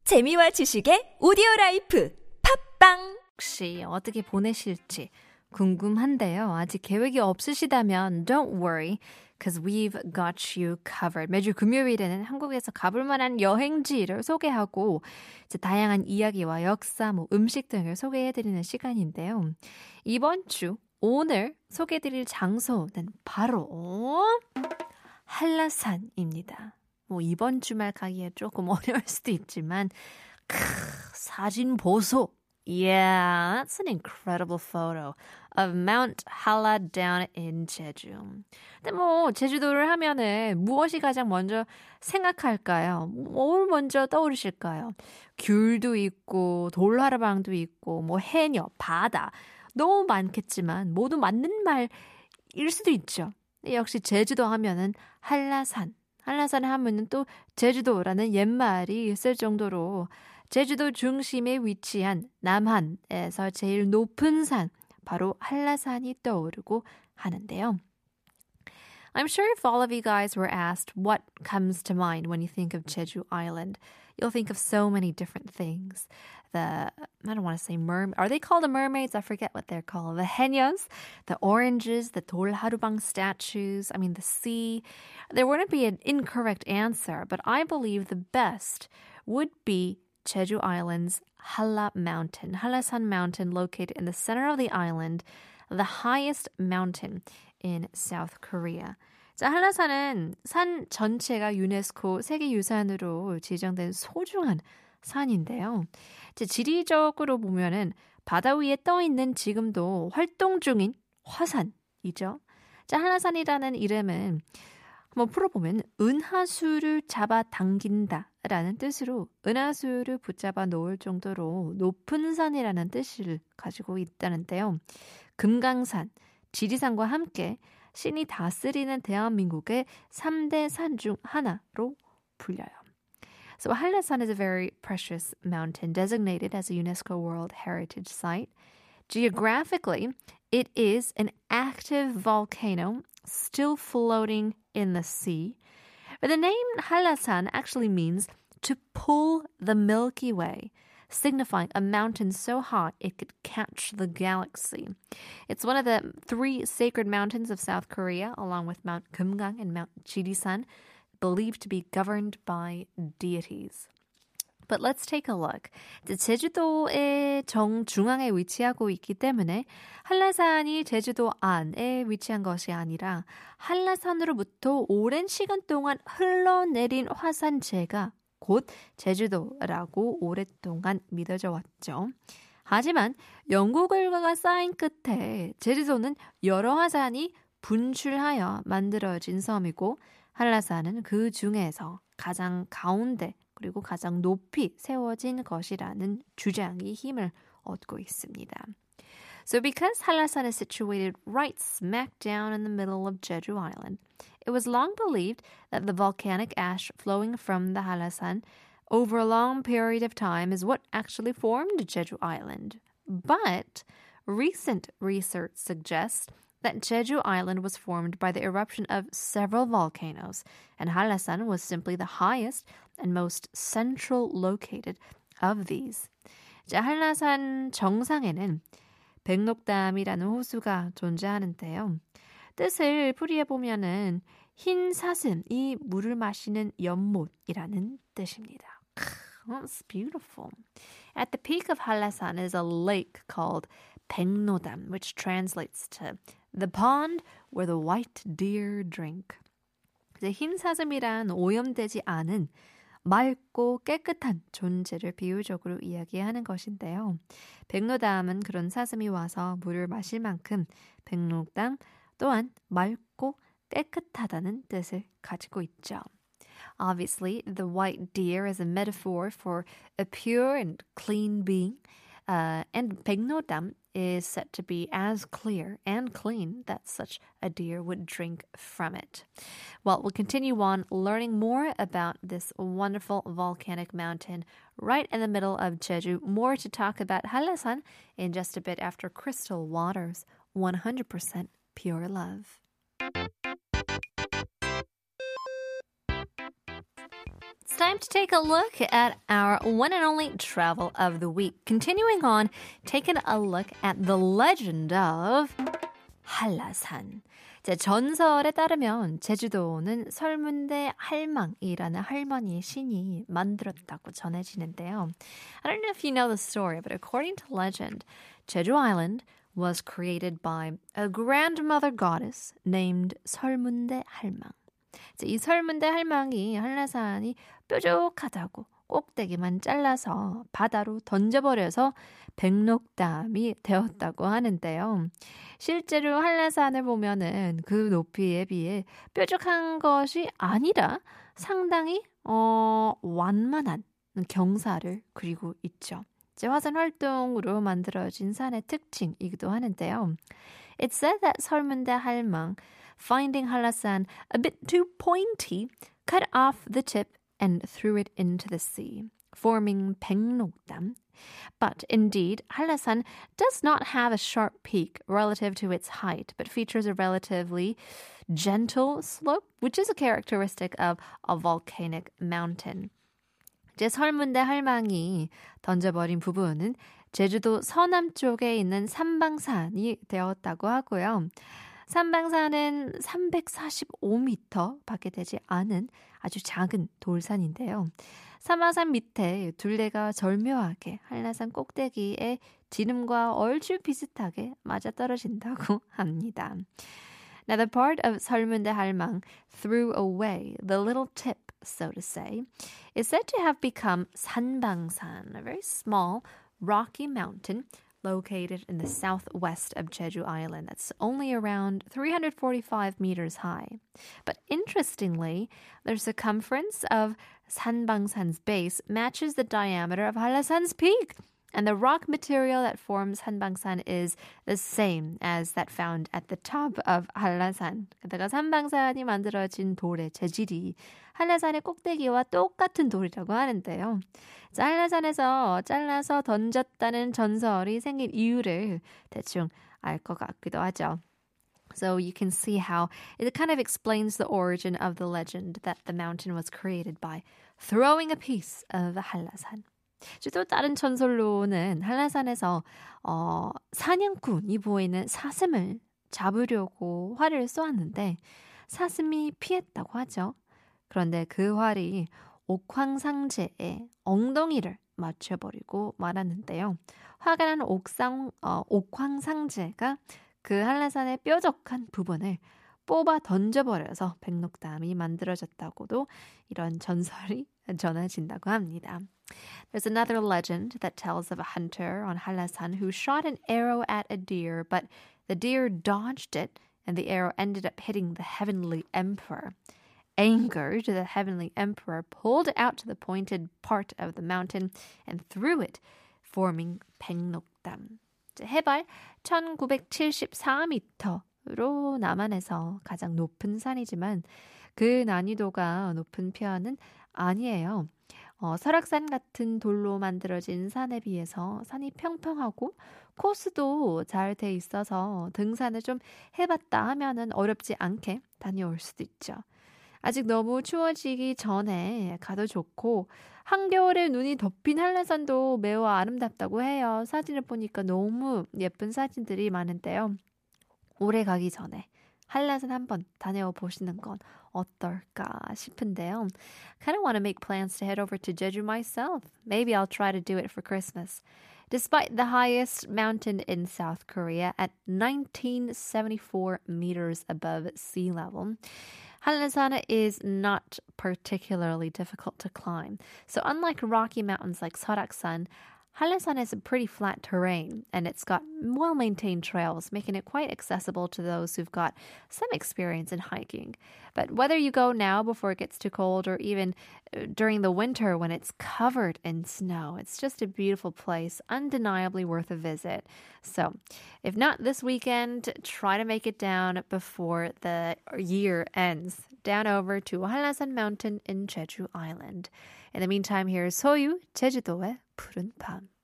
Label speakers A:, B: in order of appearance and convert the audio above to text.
A: 재미와 지식의 오디오라이프 팝빵 혹시 어떻게 보내실지 궁금한데요. 아직 계획이 없으시다면 don't worry, because we've got you covered. 매주 금요일에는 한국에서 가볼 만한 여행지를 소개하고 이제 다양한 이야기와 역사, 음식 등을 소개해드리는 시간인데요. 이번 주 오늘 소개해드릴 장소는 바로 한라산입니다. 이번 주말 가기에 조금 어려울 수도 있지만 사진 보소. Yeah, that's an incredible photo of Mount Halla down in Jeju. 근데 제주도를 하면은 무엇이 가장 먼저 생각할까요? 뭘 먼저 떠오르실까요? 귤도 있고 돌하르방도 있고 해녀, 바다 너무 많겠지만 모두 맞는 말일 수도 있죠. 역시 제주도 하면은 한라산. 한라산을 하면은 또 제주도라는 옛말이 있을 정도로 제주도 중심에 위치한 남한에서 제일 높은 산, 바로 한라산이 떠오르고 하는데요. I'm sure if all of you guys were asked what comes to mind when you think of Jeju Island, you'll think of so many different things. I don't want to say are they called the mermaids? I forget what they're called. The henyas, the oranges, the 돌하루방 statues, the sea. There wouldn't be an incorrect answer, but I believe the best would be Jeju Island's Halla Mountain. Hallasan Mountain, located in the center of the island, the highest mountain in South Korea. 자, 한라산은 산 전체가 유네스코 세계유산으로 지정된 소중한 산인데요. 지리적으로 보면은 바다 위에 떠 있는 지금도 활동 중인 화산이죠. 자, 한라산이라는 이름은 한번 풀어보면 은하수를 잡아당긴다라는 뜻으로 은하수를 붙잡아 놓을 정도로 높은 산이라는 뜻을 가지고 있다는데요. 금강산, 지리산과 함께 신이 다스리는 대한민국의 3대 산 중 하나로 불려요. So Hanlasan is a very precious mountain designated as a UNESCO World Heritage Site. Geographically, it is an active volcano still floating in the sea. But the name Hanlasan actually means to pull the Milky Way, signifying a mountain so high it could catch the galaxy. It's one of the 3 sacred mountains of South Korea, along with Mount Kumgang and Mount Jirisan, believed to be governed by deities. But let's take a look. 제주도의 정중앙에 위치하고 있기 때문에 한라산이 제주도 안에 위치한 것이 아니라 한라산으로부터 오랜 시간 동안 흘러내린 화산재가 곧 제주도라고 오랫동안 믿어져 왔죠. 하지만 연구 결과가 쌓인 끝에 제주도는 여러 화산이 분출하여 만들어진 섬이고 한라산은 그 중에서 가장 가운데 그리고 가장 높이 세워진 것이라는 주장이 힘을 얻고 있습니다. So because Hanlasan is situated right smack down in the middle of Jeju Island, it was long believed that the volcanic ash flowing from the Hanlasan over a long period of time is what actually formed Jeju Island. But recent research suggests that Jeju Island was formed by the eruption of several volcanoes, and Hanlasan was simply the highest and most central located of these. 자, 한라산 정상에는 백록담이라는 호수가 존재하는데요. 뜻을 풀이해보면은 흰 사슴이 물을 마시는 연못이라는 뜻입니다. That's beautiful. At the peak of Hanlasan is a lake called 백록담, which translates to the pond where the white deer drink. 흰 사슴이란 오염되지 않은 맑고 깨끗한 존재를 비유적으로 이야기하는 것인데요. 백록담은 그런 사슴이 와서 물을 마실 만큼 백록담 또한 맑고 깨끗하다는 뜻을 가지고 있죠. Obviously, the white deer is a metaphor for a pure and clean being, and 백록담 is said to be as clear and clean that such a deer would drink from it. Well, we'll continue on learning more about this wonderful volcanic mountain right in the middle of Jeju. More to talk about Hanlasan in just a bit after Crystal Waters, 100% Pure Love. It's time time to take a look at our one and only travel of the week. Continuing on, taking a look at the legend of 한라산. 전설에 따르면 제주도는 설문대 할망이라는 할머니의 신이 만들었다고 전해지는데요. I don't know if you know the story, but according to legend, Jeju Island was created by a grandmother goddess named 설문대 할망. 이 설문대 할망이 한라산이 뾰족하다고 꼭대기만 잘라서 바다로 던져버려서 백록담이 되었다고 하는데요. 실제로 한라산을 보면은 그 높이에 비해 뾰족한 것이 아니라 상당히 완만한 경사를 그리고 있죠. 화산 활동으로 만들어진 산의 특징이기도 하는데요. It said that 설문대 할망, finding 한라산 a bit too pointy, cut off the tip and threw it into the sea, forming 백록담. But indeed, 한라산 does not have a sharp peak relative to its height, but features a relatively gentle slope, which is a characteristic of a volcanic mountain. 이제 설문대 할망이 던져버린 부분은 제주도 서남쪽에 있는 삼방산이 되었다고 하고요. 삼방산은 345m 밖에 되지 않은 아주 작은 돌산인데요. 삼방산 밑에 둘레가 절묘하게 한라산 꼭대기에 지름과 얼추 비슷하게 맞아떨어진다고 합니다. Now the part of 설문대 할망 threw away the little tip, so to say, is said to have become 산방산, a very small rocky mountain located in the southwest of Jeju Island. That's only around 345 meters high. But interestingly, the circumference of 산방산's base matches the diameter of 한라산's peak. And the rock material that forms 산방산 is the same as that found at the top of 한라산. 게다가 산방산이 만들어진 돌의 재질이 한라산의 꼭대기와 똑같은 돌이라고 하는데요. 한라산에서 잘라서 던졌다는 전설이 생긴 이유를 대충 알 것 같기도 하죠. So you can see how it kind of explains the origin of the legend that the mountain was created by throwing a piece of 한라산. 또 다른 전설로는 한라산에서 사냥꾼이 보이는 사슴을 잡으려고 활을 쏘았는데 사슴이 피했다고 하죠. 그런데 그 활이 옥황상제의 엉덩이를 맞춰버리고 말았는데요. 화가 난 옥황상제가 그 한라산의 뾰족한 부분을 뽑아 던져버려서 백록담이 만들어졌다고도 이런 전설이 전해진다고 합니다. There's another legend that tells of a hunter on 한라산 who shot an arrow at a deer, but the deer dodged it and the arrow ended up hitting the heavenly emperor. Angered, the heavenly emperor pulled it out to the pointed part of the mountain and threw it, forming 백록담. 해발 1974m로 남한에서 가장 높은 산이지만 그 난이도가 높은 편은 아니에요. 설악산 같은 돌로 만들어진 산에 비해서 산이 평평하고 코스도 잘 돼 있어서 등산을 좀 해봤다 하면은 어렵지 않게 다녀올 수도 있죠. 아직 너무 추워지기 전에 가도 좋고 한겨울에 눈이 덮인 한라산도 매우 아름답다고 해요. 사진을 보니까 너무 예쁜 사진들이 많은데요. 올해 가기 전에 한라산 한번 다녀 보시는 건 어떨까 싶은데요. Kind of want to make plans to head over to Jeju myself. Maybe I'll try to do it for Christmas. Despite the highest mountain in South Korea at 1974 meters above sea level, 한라산 is not particularly difficult to climb. So unlike rocky mountains like 설악산, 한라산 is a pretty flat terrain, and it's got well-maintained trails, making it quite accessible to those who've got some experience in hiking. But whether you go now before it gets too cold or even during the winter when it's covered in snow, it's just a beautiful place, undeniably worth a visit. So if not this weekend, try to make it down before the year ends, down over to 한라산 Mountain in Jeju Island. In the meantime, here's 소유, 제주도의 푸른 밤.